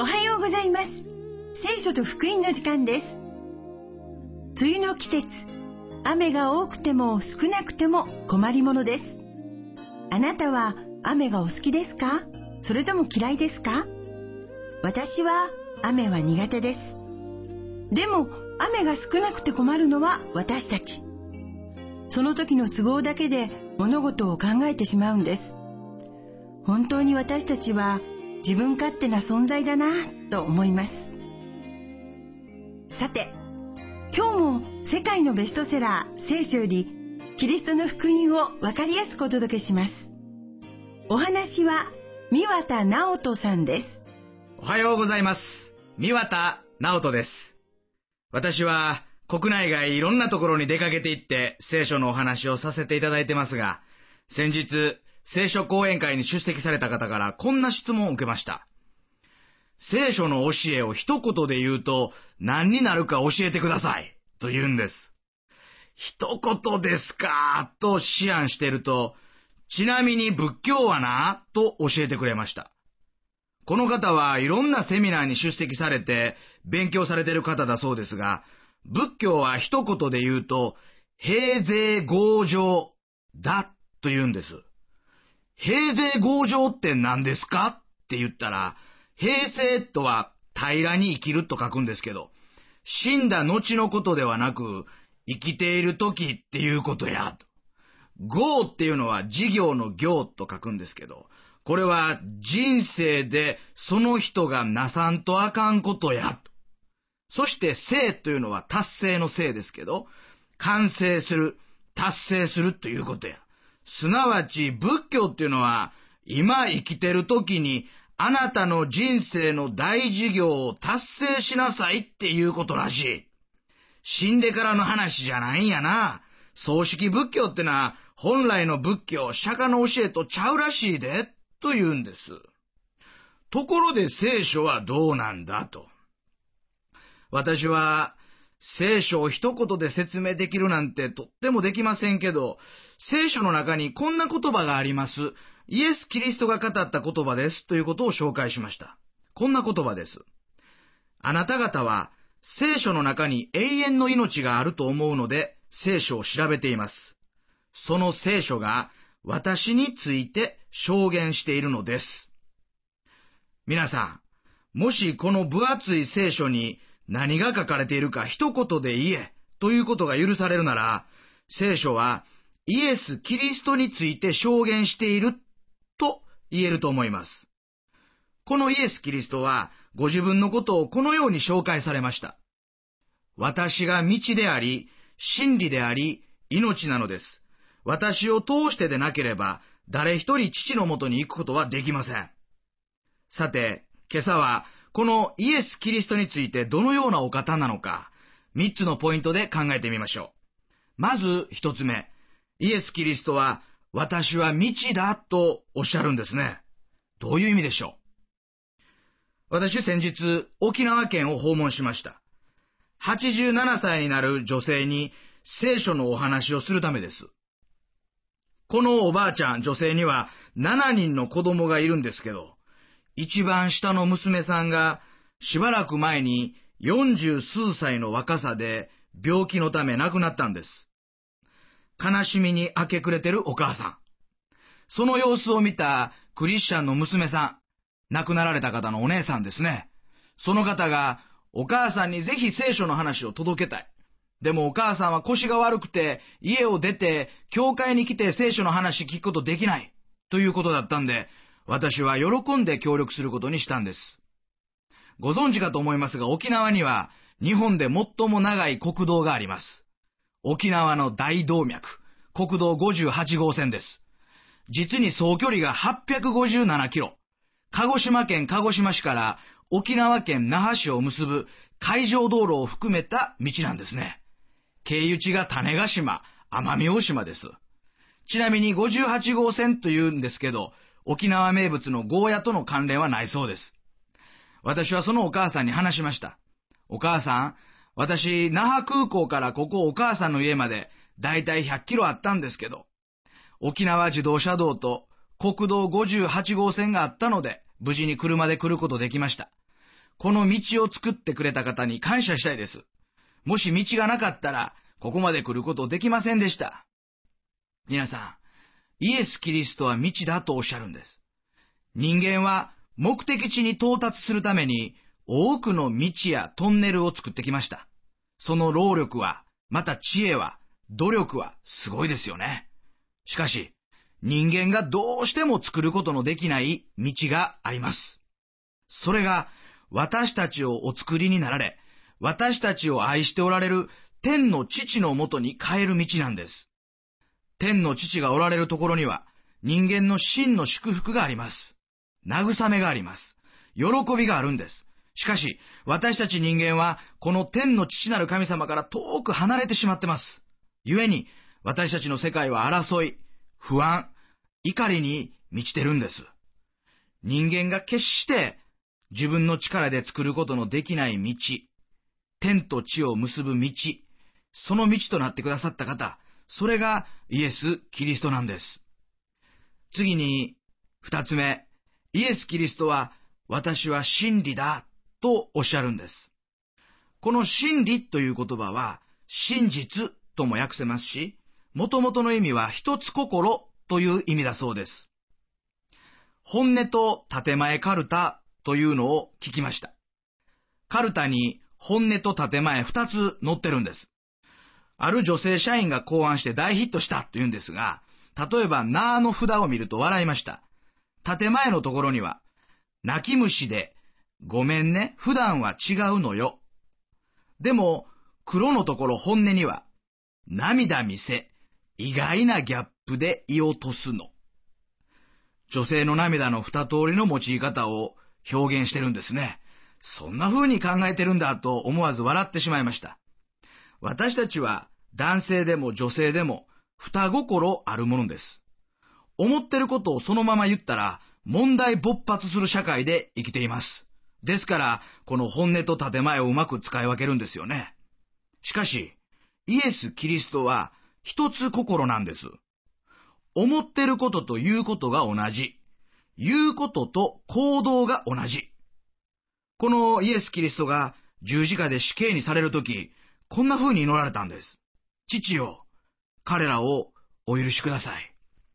はようございます。聖書と福音の時間です。梅雨の季節、雨が多くても少なくても困りものです。あなたは雨がお好きですか？それとも嫌いですか？私は雨は苦手です。でも雨が少なくて困るのは私たち。その時の都合だけで物事を考えてしまうんです。本当に私たちは自分勝手な存在だなと思います。さて、今日も世界のベストセラー聖書よりキリストの福音を分かりやすくお届けします。お話は三綿直人さんです。 おはようございます。三綿直人です。私は国内外いろんなところに出かけて行って聖書のお話をさせていただいてますが、先日聖書講演会に出席された方からこんな質問を受けました。聖書の教えを一言で言うと何になるか教えてくださいと言うんです。一言ですかと思案していると、ちなみに仏教はなと教えてくれました。この方はいろんなセミナーに出席されて勉強されている方だそうですが、仏教は一言で言うと平税強情だと言うんです。平税強情って何ですかって言ったら、平静とは平らに生きると書くんですけど、死んだ後のことではなく生きている時っていうことやと。業っていうのは事業の業と書くんですけど、これは人生でその人がなさんとあかんことやと。そして成というのは達成の成ですけど、完成する、達成するということや。すなわち仏教っていうのは今生きてる時にあなたの人生の大事業を達成しなさいっていうことらしい。死んでからの話じゃないんやな。葬式仏教ってのは本来の仏教、釈迦の教えとちゃうらしいでと言うんです。ところで聖書はどうなんだと。私は聖書を一言で説明できるなんてとってもできませんけど、聖書の中にこんな言葉があります。イエス・キリストが語った言葉ですということを紹介しました。こんな言葉です。あなた方は聖書の中に永遠の命があると思うので聖書を調べています。その聖書が私について証言しているのです。皆さん、もしこの分厚い聖書に何が書かれているか一言で言えということが許されるなら、聖書はイエス・キリストについて証言していると言えると思います。このイエス・キリストはご自分のことをこのように紹介されました。私が道であり、真理であり、命なのです。私を通してでなければ、誰一人父のもとに行くことはできません。さて、今朝はこのイエス・キリストについてどのようなお方なのか、3つのポイントで考えてみましょう。まず1つ目、イエス・キリストは私は道だとおっしゃるんですね。どういう意味でしょう？私先日沖縄県を訪問しました。87歳になる女性に聖書のお話をするためです。このおばあちゃん、女性には7人の子供がいるんですけど、一番下の娘さんがしばらく前に40数歳の若さで病気のため亡くなったんです。悲しみに明け暮れてるお母さん。その様子を見たクリスチャンの娘さん、亡くなられた方のお姉さんですね。その方がお母さんにぜひ聖書の話を届けたい。でもお母さんは腰が悪くて家を出て教会に来て聖書の話聞くことできないということだったんで、私は喜んで協力することにしたんです。ご存知かと思いますが、沖縄には日本で最も長い国道があります。沖縄の大動脈、国道58号線です。実に総距離が857キロ。鹿児島県鹿児島市から沖縄県那覇市を結ぶ海上道路を含めた道なんですね。経由地が種子島、奄美大島です。ちなみに58号線というんですけど、沖縄名物のゴーヤとの関連はないそうです。私はそのお母さんに話しました。お母さん、私、那覇空港からここお母さんの家までだいたい100キロあったんですけど、沖縄自動車道と国道58号線があったので、無事に車で来ることできました。 この道を作ってくれた方に感謝したいです。もし道がなかったら、ここまで来ることできませんでした。皆さん、イエス・キリストは道だとおっしゃるんです。人間は目的地に到達するために多くの道やトンネルを作ってきました。その労力は、また知恵は、努力はすごいですよね。しかし、人間がどうしても作ることのできない道があります。それが、私たちをお作りになられ、私たちを愛しておられる天の父のもとに帰る道なんです。天の父がおられるところには、人間の真の祝福があります。慰めがあります。喜びがあるんです。しかし、私たち人間は、この天の父なる神様から遠く離れてしまってます。故に、私たちの世界は争い、不安、怒りに満ちてるんです。人間が決して自分の力で作ることのできない道、天と地を結ぶ道、その道となってくださった方、それがイエス・キリストなんです。次に、二つ目、イエス・キリストは、私は真理だとおっしゃるんです。この真理という言葉は、真実とも訳せますし、もともとの意味は一つ心という意味だそうです。本音と建前カルタというのを聞きました。カルタに本音と建前二つ載ってるんです。ある女性社員が考案して大ヒットしたというんですが、例えばなーの札を見ると笑いました。建前のところには、泣き虫で、ごめんね、普段は違うのよ。でも、黒のところ本音には、涙見せ、意外なギャップで言おうとすの。女性の涙の二通りの用い方を表現してるんですね。そんな風に考えてるんだと思わず笑ってしまいました。私たちは男性でも女性でも二心あるものです。思ってることをそのまま言ったら問題勃発する社会で生きています。ですから、この本音と建前をうまく使い分けるんですよね。しかし、イエス・キリストは一つ心なんです。思ってることと言うことが同じ。言うことと行動が同じ。このイエス・キリストが十字架で死刑にされるとき、こんな風に祈られたんです。父よ、彼らをお許しください。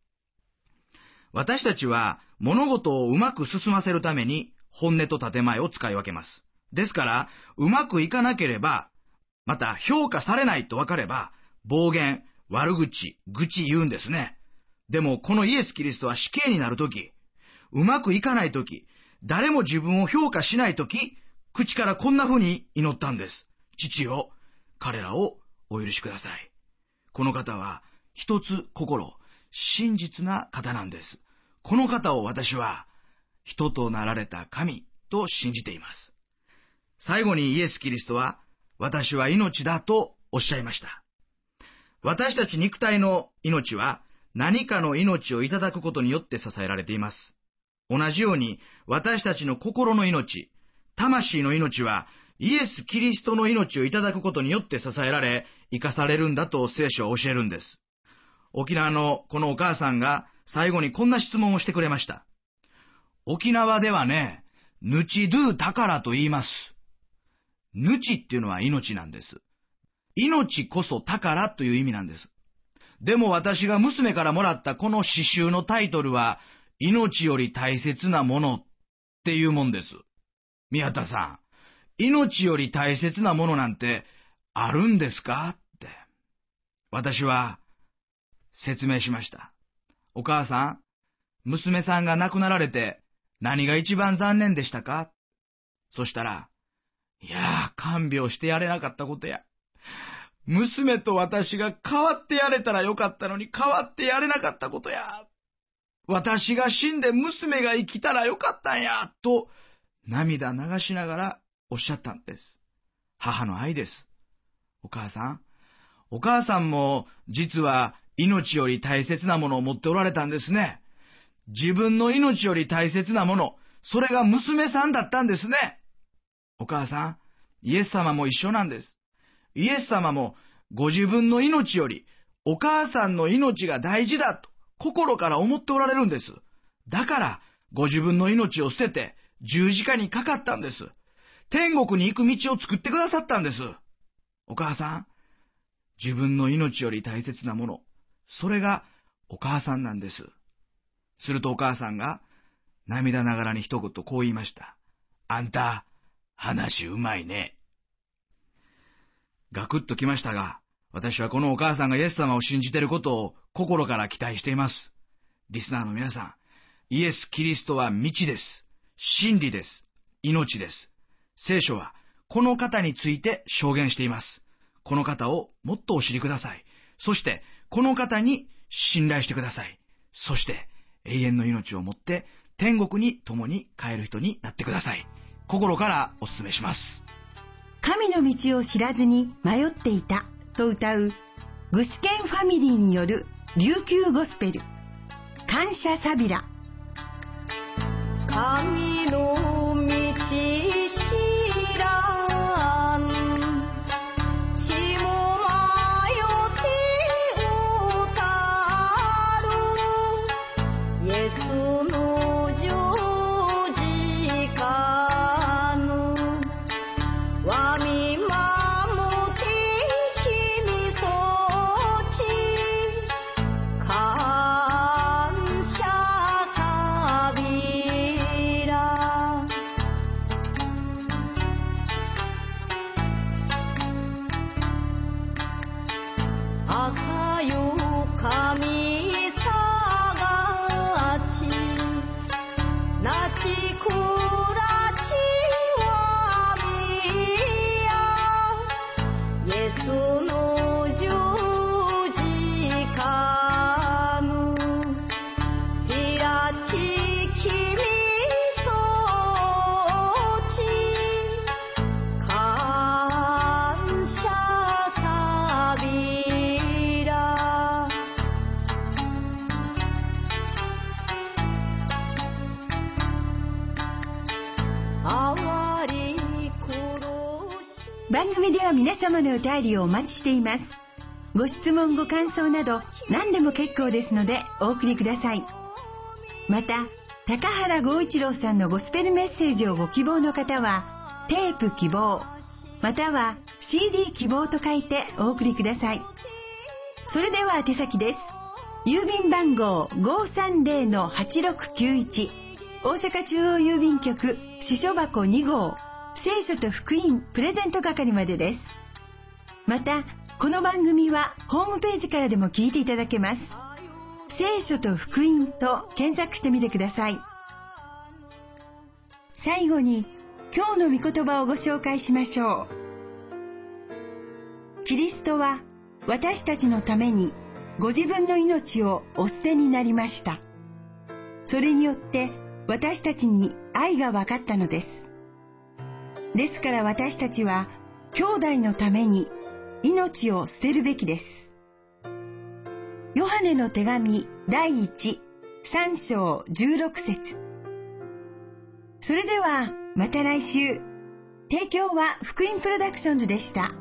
私たちは物事をうまく進ませるために本音と建前を使い分けます。ですから、うまくいかなければ、また評価されないと分かれば、暴言、悪口、愚痴言うんですね。でもこのイエス・キリストは死刑になるとき、うまくいかないとき、誰も自分を評価しないとき、口からこんな風に祈ったんです。父よ、彼らをお許しください。この方は一つ心、真実な方なんです。この方を私は人となられた神と信じています。最後にイエス・キリストは、私は命だとおっしゃいました。私たち肉体の命は何かの命をいただくことによって支えられています。同じように私たちの心の命、魂の命はイエス・キリストの命をいただくことによって支えられ、生かされるんだと聖書は教えるんです。沖縄のこのお母さんが最後にこんな質問をしてくれました。沖縄ではね、ぬちどぅ宝と言います。ぬちっていうのは命なんです。命こそ宝という意味なんです。でも私が娘からもらったこの詩集のタイトルは、命より大切なものっていうもんです。宮田さん、命より大切なものなんてあるんですかって。私は説明しました。お母さん、娘さんが亡くなられて何が一番残念でしたか？そしたら、いやー、看病してやれなかったことや。娘と私が変わってやれたらよかったのに変わってやれなかったことや。私が死んで娘が生きたらよかったんや、と涙流しながらおっしゃったんです。母の愛です。お母さんも実は命より大切なものを持っておられたんですね。自分の命より大切なもの、それが娘さんだったんですね。お母さん、イエス様も一緒なんです。イエス様もご自分の命よりお母さんの命が大事だと心から思っておられるんです。だからご自分の命を捨てて十字架にかかったんです。 天国に行く道を作ってくださったんです。お母さん、自分の命より大切なもの、それがお母さんなんです。するとお母さんが涙ながらに一言こう言いました。あんた、話うまいね。ガクッときましたが、私はこのお母さんがイエス様を信じていることを心から期待しています。リスナーの皆さん、イエス・キリストは道です。真理です。命です。聖書はこの方について証言しています。この方をもっとお知りください。そしてこの方に信頼してください。そして永遠の命をもって天国に共に帰る人になってください。心からお勧めします。 神の道を知らずに迷っていたと歌う具志堅ファミリーによる琉球ゴスペル、感謝サビラ。 神の道知らん、血も迷っておたる、イエスの十字架のわみ守って君そち感謝サビラ。朝よ神探ちなちくらちわみや、イエスの十字架のティラチ君そち感謝サビラ。哀り苦し番組では皆様のお便りをお待ちしています。ご質問ご感想など何でも結構ですのでお送りください。また高原剛一郎さんのゴスペルメッセージをご希望の方はテープ希望または CD 希望と書いてお送りください。それでは宛先です。郵便番号 530-8691 大阪中央郵便局支所箱2号聖書と福音プレゼント係までです。またこの番組はホームページからでも聞いていただけます。聖書と福音と検索してみてください。最後に今日の御言葉をご紹介しましょう。キリストは私たちのためにご自分の命をお捨てになりました。それによって私たちに愛が分かったのです。ですから私たちは兄弟のために命を捨てるべきです。ヨハネの手紙第1、3章16節。それではまた来週。提供は福音プロダクションズでした。